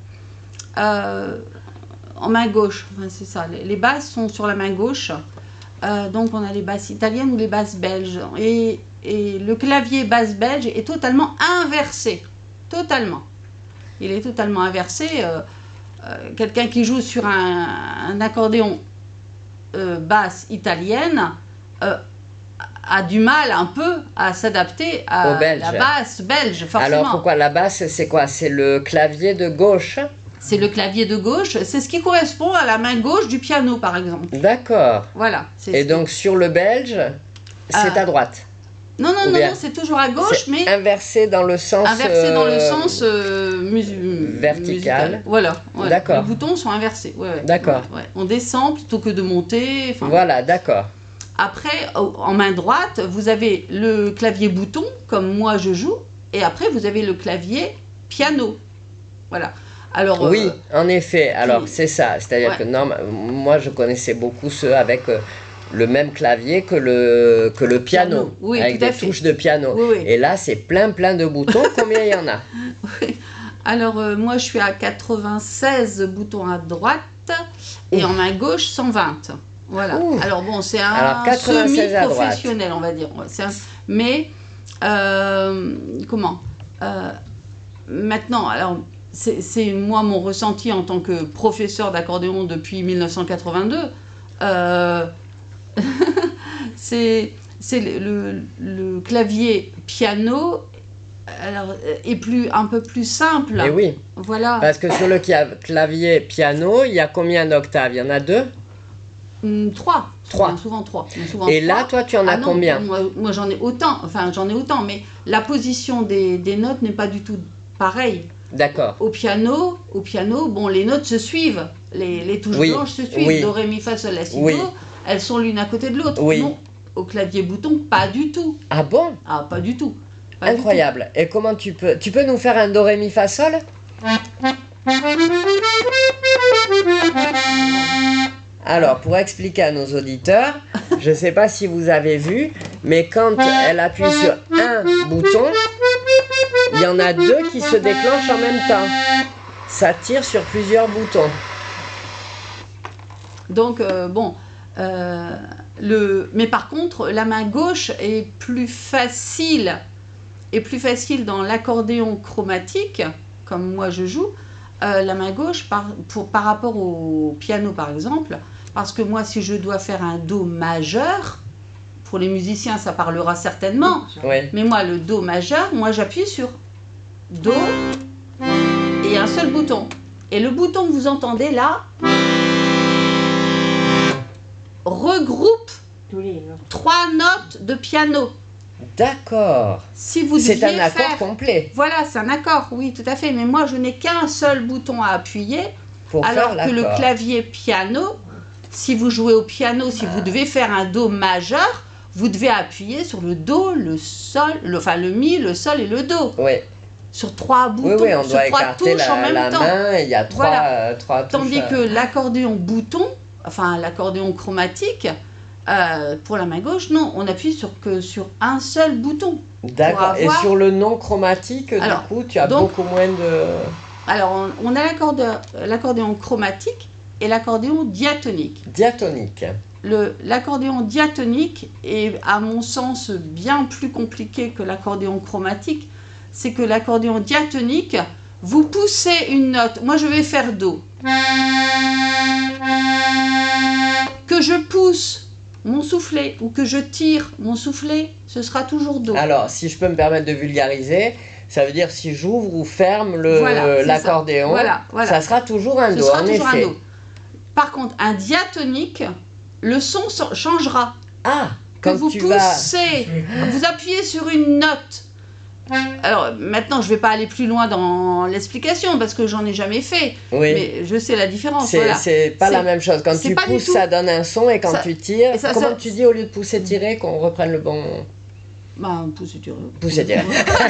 Euh, en main gauche, enfin, c'est ça. Les, les basses sont sur la main gauche. Euh, donc, on a les basses italiennes ou les basses belges. Et, et le clavier basse belge est totalement inversé. Totalement. Il est totalement inversé. Euh, euh, quelqu'un qui joue sur un, un accordéon Euh, basse italienne euh, a du mal un peu à s'adapter à la basse belge, forcément. Alors pourquoi la basse, c'est quoi? C'est le clavier de gauche? C'est le clavier de gauche, c'est ce qui correspond à la main gauche du piano, par exemple. D'accord. Voilà. Et donc sur le belge, c'est euh, à droite? Non, non, non, non c'est toujours à gauche, mais... Inversé dans le sens... Inversé dans le euh, sens... Euh, mus vertical. Musical. Voilà. Ouais. D'accord. Les boutons sont inversés. Ouais, ouais. D'accord. Ouais, ouais. On descend plutôt que de monter. Voilà, d'accord. Après, en main droite, vous avez le clavier bouton, comme moi je joue, et après vous avez le clavier piano. Voilà. Alors, oui, euh, en effet. Alors, qui... c'est ça. C'est-à-dire ouais. que non, moi, je connaissais beaucoup ceux avec euh, le même clavier que le, que le piano, piano. Oui, avec des fait. touches de piano. Oui, oui. Et là, c'est plein, plein de boutons. Combien il y en a? Oui. Alors, euh, moi, je suis à quatre-vingt-seize boutons à droite et Ouf. en main gauche, cent vingt. Voilà. Ouf. Alors bon, c'est un semi-professionnel, on va dire. Un... Mais, euh, comment euh, maintenant, alors, c'est moi mon ressenti en tant que professeur d'accordéon depuis mille neuf cent quatre-vingt-deux. Euh, c'est le, le, le clavier piano alors, est plus, un peu plus simple. Et oui. Voilà. Parce que sur le clavier piano, il y a combien d'octaves? Il y en a deux? Mmh, trois. Trois. Souvent trois. Souvent Et trois. là, toi, tu en as ah non, combien? Moi, moi j'en ai autant. Enfin, j'en ai autant, mais la position des, des notes n'est pas du tout pareille. D'accord. Au piano, au piano, bon, les notes se suivent. Les, les touches oui. blanches se suivent. Oui. Do, ré, mi, fa, sol, la, si, oui. do. Elles sont l'une à côté de l'autre. Oui. Non. Au clavier bouton, pas du tout. Ah bon? Ah, pas du tout. Pas Incroyable. Du tout. Et comment tu peux... Tu peux nous faire un do, ré, mi, fa, sol? Alors, pour expliquer à nos auditeurs, je ne sais pas si vous avez vu, mais quand elle appuie sur un bouton, il y en a deux qui se déclenchent en même temps. Ça tire sur plusieurs boutons. Donc, euh, bon, euh, le... mais par contre, la main gauche est plus facile, est plus facile dans l'accordéon chromatique, comme moi je joue, euh, la main gauche par, pour, par rapport au piano par exemple, parce que moi si je dois faire un do majeur, pour les musiciens ça parlera certainement, oui. mais moi le do majeur, moi j'appuie sur do et un seul bouton. Et le bouton que vous entendez là regroupe trois notes de piano. D'accord. Si vous c'est un accord faire... complet. Voilà, c'est un accord, oui, tout à fait. Mais moi, je n'ai qu'un seul bouton à appuyer. Pour alors faire que le clavier piano, si vous jouez au piano, si ah. vous devez faire un do majeur, vous devez appuyer sur le do, le sol, le, enfin le mi, le sol et le do. Oui. Sur trois boutons, oui, oui, on sur doit trois écarter touches la, en même la temps. Main, il y a trois, voilà. euh, trois touches. Tandis que l'accordéon bouton, enfin l'accordéon chromatique, euh, pour la main gauche, non, on appuie sur que sur un seul bouton. D'accord. Avoir... Et sur le non chromatique, alors, du coup, tu as donc, beaucoup moins de... Alors, on, on a l'accordéon l'accordéon chromatique et l'accordéon diatonique. Diatonique. Le- L'accordéon diatonique est, à mon sens, bien plus compliqué que l'accordéon chromatique. C'est que l'accordéon diatonique, vous poussez une note. Moi, je vais faire Do. Que je pousse mon soufflet ou que je tire mon soufflet, ce sera toujours Do. Alors, si je peux me permettre de vulgariser, ça veut dire si j'ouvre ou ferme le- Voilà, c'est l'accordéon, ça. Voilà, voilà. ça sera toujours un Ce Do, sera en toujours effet. un Do. Par contre, un diatonique, le son so- changera. Ah, Que quand vous tu vas... poussez, vous appuyez sur une note. Alors maintenant, je ne vais pas aller plus loin dans l'explication parce que j'en ai jamais fait, Oui, mais je sais la différence. c'est Voilà. c'est pas C'est- la même chose. Quand c'est tu pas du pousses, tout. ça donne un son, et quand Ça- tu tires... et ça- comment ça- tu dis au lieu de pousser, tirer, qu'on reprenne le bon... Bah, poussez, tirez. Pousser, tirer.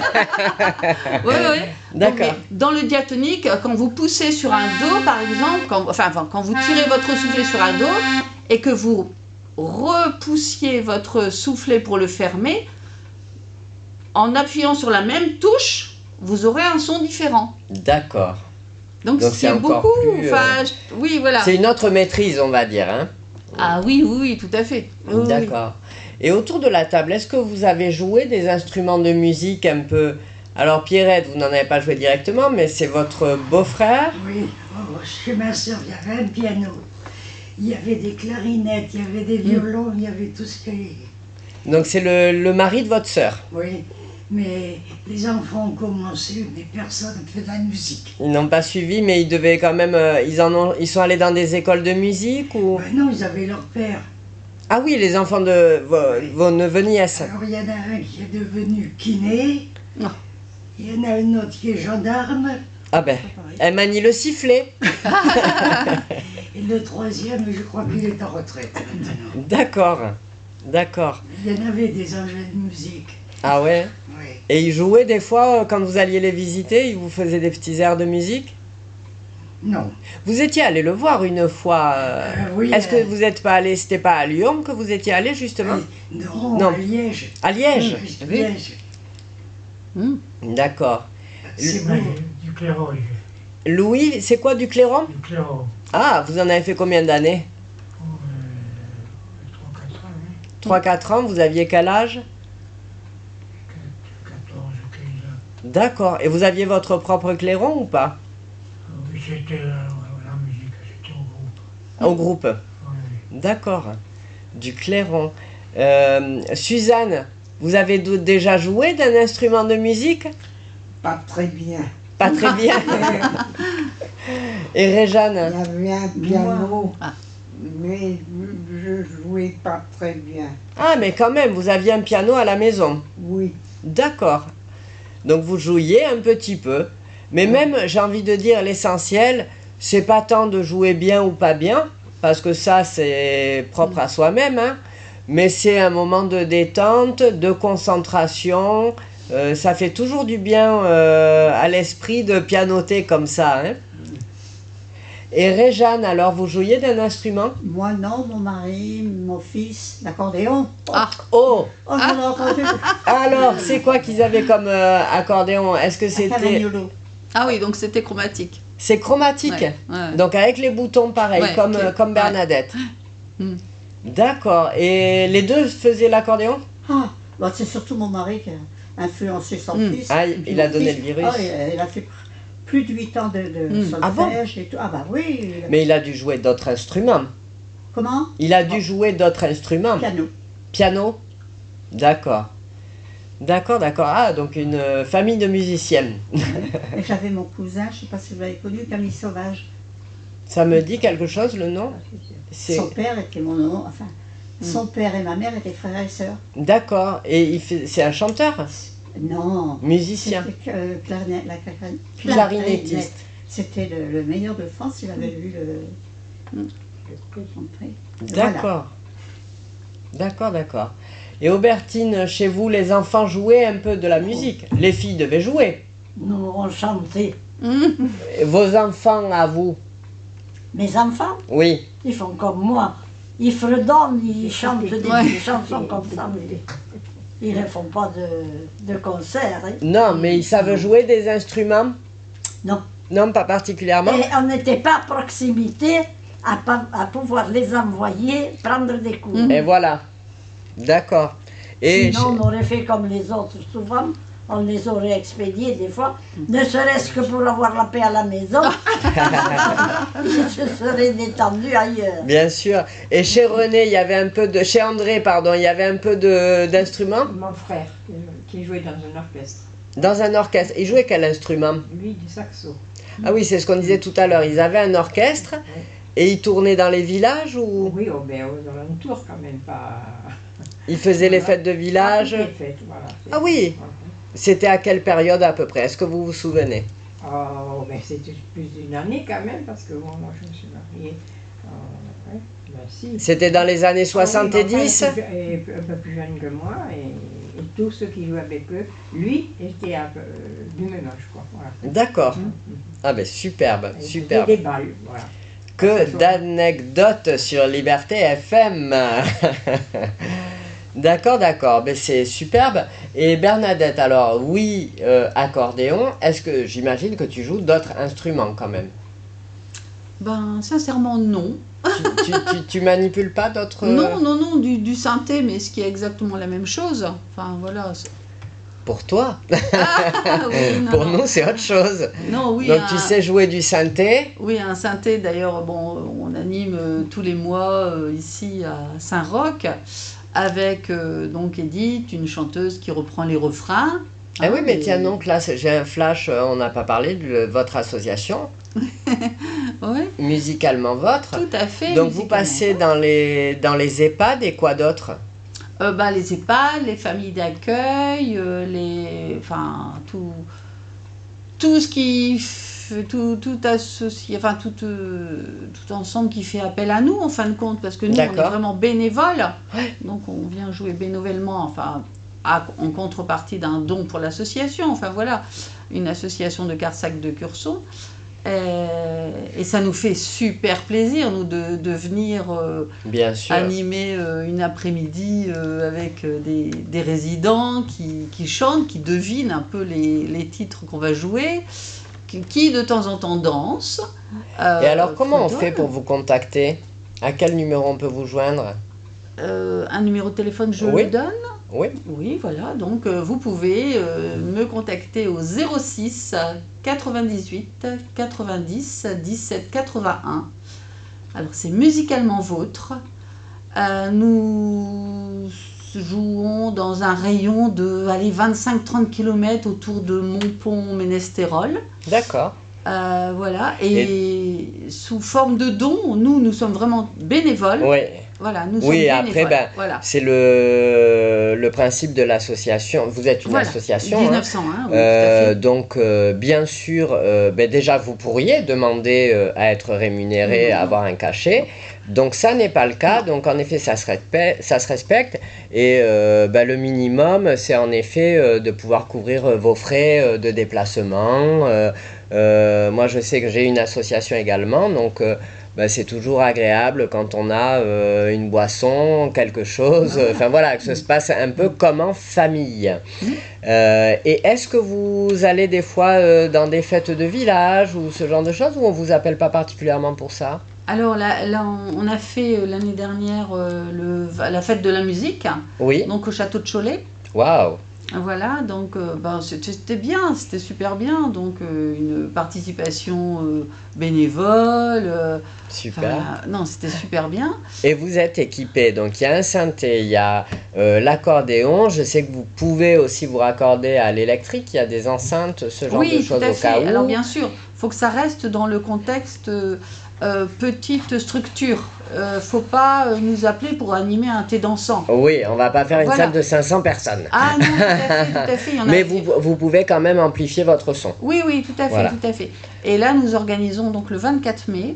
Oui, oui. D'accord. Dans le diatonique, quand vous poussez sur un Do, par exemple, quand, enfin, enfin, quand vous tirez votre soufflet sur un Do et que vous repoussiez votre soufflet pour le fermer, en appuyant sur la même touche, vous aurez un son différent. D'accord. Donc, Donc, ce qui c'est est encore beaucoup. plus, euh, Enfin, je- oui, voilà. C'est une autre maîtrise, on va dire. Hein. Ah oui, oui, oui, tout à fait. Oui, oui. D'accord. Et autour de la table, est-ce que vous avez joué des instruments de musique un peu... Alors Pierrette, vous n'en avez pas joué directement, mais c'est votre beau-frère. Oui, oh, chez ma soeur, il y avait un piano. Il y avait des clarinettes, il y avait des violons, il y avait tout ce qui... Donc c'est le, le mari de votre sœur. Oui, mais les enfants ont commencé, mais personne ne fait de la musique. Ils n'ont pas suivi, mais ils devaient quand même... euh, ils, en ont, ils sont allés dans des écoles de musique ou... Ben non, ils avaient leur père. Ah oui, les enfants de vos, vos neveux nièces. Alors il y en a un qui est devenu kiné, Non. il y en a un autre qui est gendarme, Ah ben, elle manie le sifflet. et le troisième, je crois qu'il est en retraite maintenant. D'accord, d'accord. Il y en avait des engins de musique. Ah ouais. Oui. Et ils jouaient des fois, euh, quand vous alliez les visiter, ils vous faisaient des petits airs de musique? Non. Vous étiez allé le voir une fois. euh, Euh, oui, Est-ce euh, que vous n'êtes pas allé, c'était pas à Lyon que vous étiez allé justement? Non, Non. à Liège. À Liège. Oui, Oui. Liège. D'accord. C'est Ouais, beau. du clairon, j'ai- Louis, c'est quoi du clairon? du clairon. Ah, vous en avez fait combien d'années? Oh, euh, trois quatre ans, oui. trois quatre ans, vous aviez quel âge? quatorze ou quinze ans. D'accord. Et vous aviez votre propre clairon ou pas? Euh, Oui, c'était euh, la musique, c'était au groupe. Au groupe. Oui. D'accord. Du clairon. Euh, Suzanne, vous avez d- déjà joué d'un instrument de musique? Pas très bien. Pas très bien. Et Il Réjeanne? y avait un piano, Ah. mais je jouais pas très bien. Ah, mais quand même, vous aviez un piano à la maison. Oui, D'accord. Donc vous jouiez un petit peu. Mais même, j'ai envie de dire, l'essentiel, c'est pas tant de jouer bien ou pas bien, parce que ça, c'est propre à soi-même, hein, mais c'est un moment de détente, de concentration. Euh, ça fait toujours du bien euh, à l'esprit de pianoter comme ça. Hein. Et Réjeanne, alors, vous jouiez d'un instrument? Moi non, mon mari, mon fils, l'accordéon. Oh, Ah. Oh, oh j'en ai entendu. alors, c'est quoi qu'ils avaient comme euh, accordéon? Est-ce que Un c'était... cavagnolo. Ah oui, donc c'était chromatique. C'est chromatique. Ouais, ouais. Donc avec les boutons pareils, Ouais, comme, ok. euh, comme Bernadette. Hmm. D'accord. Et les deux faisaient l'accordéon? Ah, bah, c'est surtout mon mari qui a influencé son Mm. fils. Ah, Et puis il a mon donné fils, le virus. ah, il, il a fait plus de huit ans de, de Mm. Ah bon solfège et tout. Ah bah oui. il- Mais il a dû jouer d'autres instruments. Comment? Il a dû jouer d'autres instruments. Piano. Piano? D'accord. D'accord, d'accord. Ah, donc une euh, famille de musiciennes. Et j'avais mon cousin, je ne sais pas si vous l'avez connu, Camille Sauvage. Ça me dit quelque chose, le nom? C'est... Son père était mon nom, enfin, son père et ma mère étaient frères et sœurs. D'accord. Et il fait... c'est un chanteur? Non. Musicien? C'était euh, clarinet- la clarin- Clarinettiste. C'était le, le meilleur de France, il avait eu le, Mm. le prix. D'accord. D'accord, d'accord. Et Aubertine, chez vous, les enfants jouaient un peu de la musique. Les filles devaient jouer. Nous, on chantait. Et vos enfants, à vous? Mes enfants, Oui. ils font comme moi. Ils fredonnent, ils chantent des Ouais. chansons comme ça, mais ils ne font pas de, de concert. hein. Non, mais ils savent jouer des instruments? Non. Non, pas particulièrement. Et on n'était pas à proximité à, pas- à pouvoir les envoyer prendre des cours. Et voilà. D'accord. Et Sinon, on aurait fait comme les autres souvent. On les aurait expédiés des fois, ne serait-ce que pour avoir la paix à la maison. Ils se seraient détendus ailleurs. bien sûr. Et chez René, il y avait un peu de... Chez André, pardon, il y avait un peu de d'instruments Mon frère, qui- qui jouait dans un orchestre. dans un orchestre. Il jouait quel instrument? Lui, du saxo. Ah oui, c'est ce qu'on disait tout à l'heure. Ils avaient un orchestre et ils tournaient dans les villages ou Oui, oh, ben, aux alentours quand même, pas... ils faisaient les fêtes de village? Ah, les fêtes, voilà. Ah oui. C'était à quelle période à peu près? Est-ce que vous vous souvenez? Oh, ben, c'était plus d'une année quand même, parce que bon, moi je me suis mariée. euh, ouais, ben, si. C'était dans les années Ah oui, mais enfin, soixante-dix? il était plus- un peu plus jeune que moi, et, et tous ceux qui jouaient avec eux, lui était un peu, euh, du même âge, quoi. Voilà. D'accord. Mhm. Ah ben superbe, Et superbe. Des balles, voilà. Que Ça, ça, d'anecdotes sur Liberté F M. D'accord, d'accord, ben, c'est superbe. Et Bernadette, alors oui, euh, accordéon, est-ce que j'imagine que tu joues d'autres instruments quand même? Ben, sincèrement, non. tu, tu, tu, tu manipules pas d'autres... Non, non, non, du, du synthé, mais ce qui est exactement la même chose. Enfin, voilà. c'est- Pour toi. Ah, oui, non, Pour non. nous, c'est autre chose. Non, oui, Donc un- tu sais jouer du synthé? Oui, un synthé, d'ailleurs, bon, on anime euh, tous les mois euh, ici à Saint-Roch avec euh, donc Edith, une chanteuse qui reprend les refrains. Ah Hein, oui, mais et- tiens donc là, c'est- j'ai un flash, euh, on n'a pas parlé de votre association, Ouais, musicalement votre. tout à fait. Donc vous musicalement. passez dans les, dans les EHPAD et quoi d'autre? Euh, bah, les EHPAD, les familles d'accueil, euh, les, enfin tout, tout ce qui, f- tout, tout associé, enfin tout, euh, tout ensemble qui fait appel à nous en fin de compte, parce que nous on est D'accord. vraiment bénévoles, donc on vient jouer bénévolement, enfin à- en contrepartie d'un don pour l'association, enfin voilà, une association de Carsac de Curson. Euh, et ça nous fait super plaisir, nous, de, de venir euh, Bien sûr. animer euh, une après-midi euh, avec euh, des, des résidents qui, qui chantent, qui devinent un peu les, les titres qu'on va jouer, qui, qui, de temps en temps dansent. Euh, Et alors comment on fredonnent. fait pour vous contacter? À quel numéro on peut vous joindre? Euh, Un numéro de téléphone, je Oui. le donne. Oui. Oui, voilà. Donc, euh, vous pouvez euh, me contacter au zéro six quatre-vingt-dix-huit quatre-vingt-dix dix-sept quatre-vingt-un. Alors, c'est musicalement vôtre. Euh, nous jouons dans un rayon de allez, vingt-cinq trente kilomètres autour de Montpont-Ménestérol. D'accord. Euh, voilà. Et, sous forme de dons, nous, nous sommes vraiment bénévoles. Oui. Voilà, nous Oui, sommes après, bénévoles. ben, Voilà. c'est le, le principe de l'association. Vous êtes une Voilà, association. hein. dix-neuf cent un, oui, Euh, tout à fait. donc, euh, bien sûr, euh, ben, déjà, vous pourriez demander euh, à être rémunéré, Mhm. à avoir un cachet. Donc, ça n'est pas le cas. Donc, en effet, ça se respecte. Ça se respecte et euh, ben, le minimum, c'est en effet euh, de pouvoir couvrir euh, vos frais euh, de déplacement. Euh, euh, moi, je sais que j'ai une association également. Donc, euh, ben, c'est toujours agréable quand on a euh, une boisson, quelque chose. euh, Enfin, voilà, que ça se passe un peu comme en famille. Euh, et est-ce que vous allez des fois euh, dans des fêtes de village ou ce genre de choses, ou on vous appelle pas particulièrement pour ça? Alors là, là, on on a fait euh, l'année dernière euh, le, la fête de la musique, Oui. donc au château de Cholet. Waouh. Voilà, donc euh, ben, c'était c'était bien, c'était super bien. Donc euh, une participation euh, bénévole. euh, Super. enfin, non, c'était super bien. Et vous êtes équipé, donc il y a un synthé, il y a euh, l'accordéon. Je sais que vous pouvez aussi vous raccorder à l'électrique. Il y a des enceintes, ce genre de Oui, choses tout à au fait. cas où. Alors bien sûr, il faut que ça reste dans le contexte euh, euh, petite structure. Euh, faut pas euh, nous appeler pour animer un thé dansant. Oui, on va pas faire une Voilà. salle de cinq cents personnes. Ah non, tout à fait, tout à fait. il y en a- Mais vous, vous pouvez quand même amplifier votre son. Oui, oui, tout à fait, Voilà. tout à fait. Et là, nous organisons donc le vingt-quatre mai.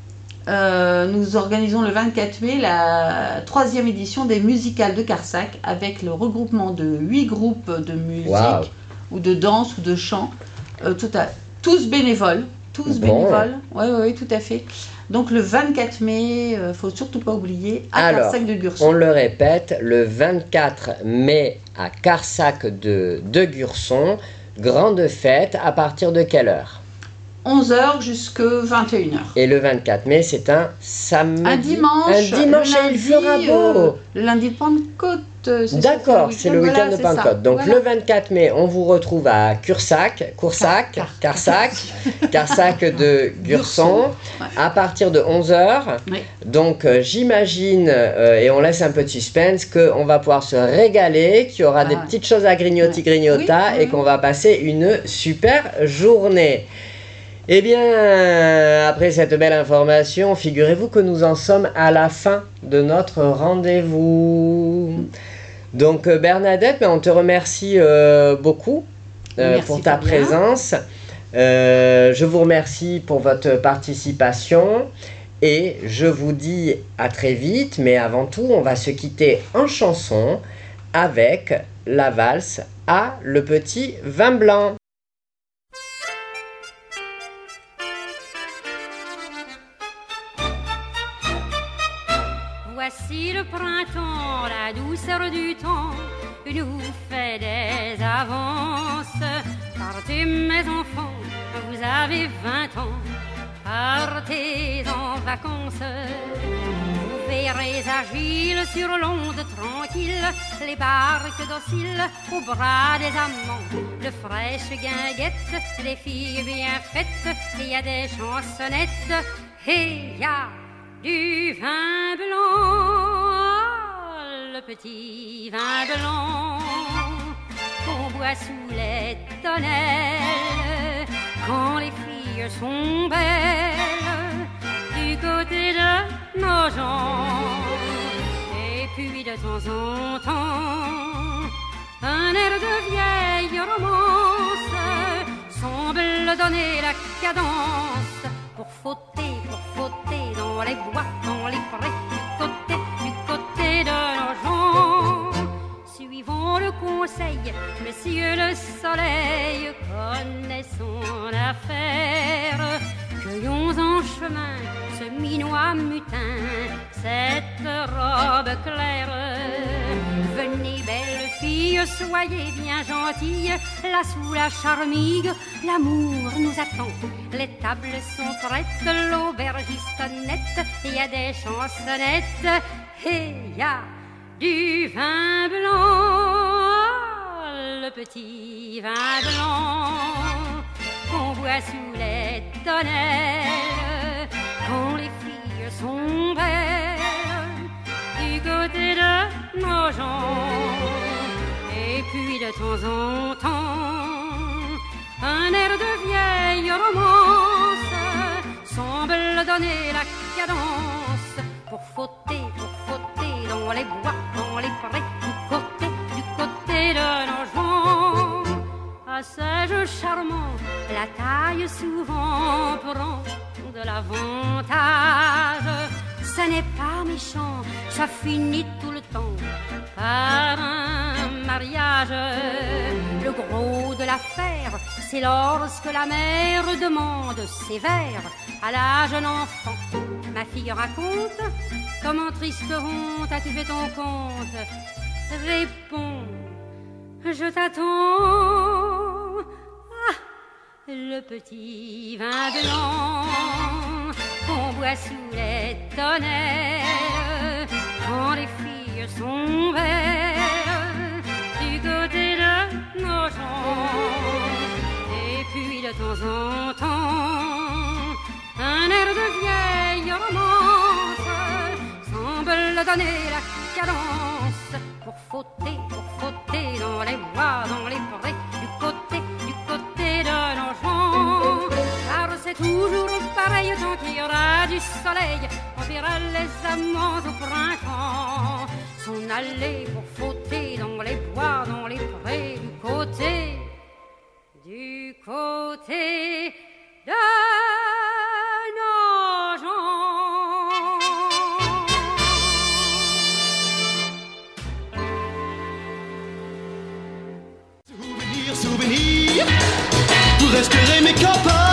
euh, nous organisons le vingt-quatre mai la troisième édition des musicales de Carsac avec le regroupement de huit groupes de musique Waouh. ou de danse ou de chant, euh, tout à, tous bénévoles, tous Bon. bénévoles. Oui, oui, oui, tout à fait. Donc le vingt-quatre mai, il ne faut surtout pas oublier, à Alors, Carsac de on Gurson. le répète, le vingt-quatre mai à Carsac de, de Gurson, grande fête, à partir de quelle heure? onze heures jusqu'à vingt et une heures. Et le vingt-quatre mai, c'est un samedi. Un dimanche. Un dimanche le et il fera lundi, beau. euh, le lundi de Pentecôte. euh, c'est D'accord, ça, c'est le week-end voilà, de c'est ça. Pentecôte. Donc Voilà. le vingt-quatre mai, on vous retrouve à Cursac, Coursac, Car- Carsac, Carsac de Gurson, Ouais. à partir de onze heures. Oui. Donc euh, j'imagine, euh, et on laisse un peu de suspense, qu'on va pouvoir se régaler, qu'il y aura Ah des ouais. petites choses à grignoti Ouais. grignota Oui, et oui. qu'on va passer une super journée. Eh bien, après cette belle information, figurez-vous que nous en sommes à la fin de notre rendez-vous. Donc euh, Bernadette, ben, on te remercie euh, beaucoup euh, Merci, pour ta Fabien. présence. Euh, je vous remercie pour votre participation et je vous dis à très vite. Mais avant tout, on va se quitter en chanson avec la valse à le petit vin blanc. Voici le printemps, la douceur du temps nous fait des avances. Partez mes enfants, vous avez vingt ans, partez en vacances. Vous verrez agiles sur l'onde tranquille, les barques dociles au bras des amants, de fraîches guinguettes, des filles bien faites, il y a des chansonnettes et il y a du vin blanc, le petit vin blanc qu'on boit sous les tonnelles quand les filles sont belles du côté de nos gens. Et puis de temps en temps, un air de vieille romance semble donner la cadence pour fauter, pour fauter dans les bois, dans les prés, du côté, du côté de nos gens. Suivons le conseil, monsieur le soleil connaît son affaire. Cueillons en chemin ce minois mutin, cette robe claire. Venez belles filles, soyez bien gentilles, là sous la charmille, l'amour nous attend. Les tables sont prêtes, l'aubergiste nette, il y a des chansonnettes et il y a du vin blanc, le petit vin blanc qu'on boit sous les tonnelles quand les filles sont belles du côté de nos gens. Et puis de temps en temps, un air de vieille romance semble donner la cadence pour fauter, pour fauter dans les bois, dans les prés, du côté, du côté de nos gens. Passage charmant, la taille souvent prend de l'avantage. Ce n'est pas méchant, ça finit tout le temps par un mariage. Le gros de l'affaire, c'est lorsque la mère demande sévère à la jeune enfant: ma fille, raconte, comment triste honte as-tu fait ton compte? Réponds, je t'attends. Ah, le petit vin blanc qu'on boit sous les tonnelles quand les filles sont belles du côté de nos gens. Et puis de temps en temps, un air de vieille romance semble donner la cadence pour fauter, pour fauter dans les bois, dans les prés, du côté, du côté de nos gens. Car c'est toujours pareil, tant qu'il y aura du soleil, on verra les amants au printemps s'en aller pour fauter dans les bois, dans les prés, du côté, du côté de nos gens. Souvenir, souvenir, vous resterez mes copains.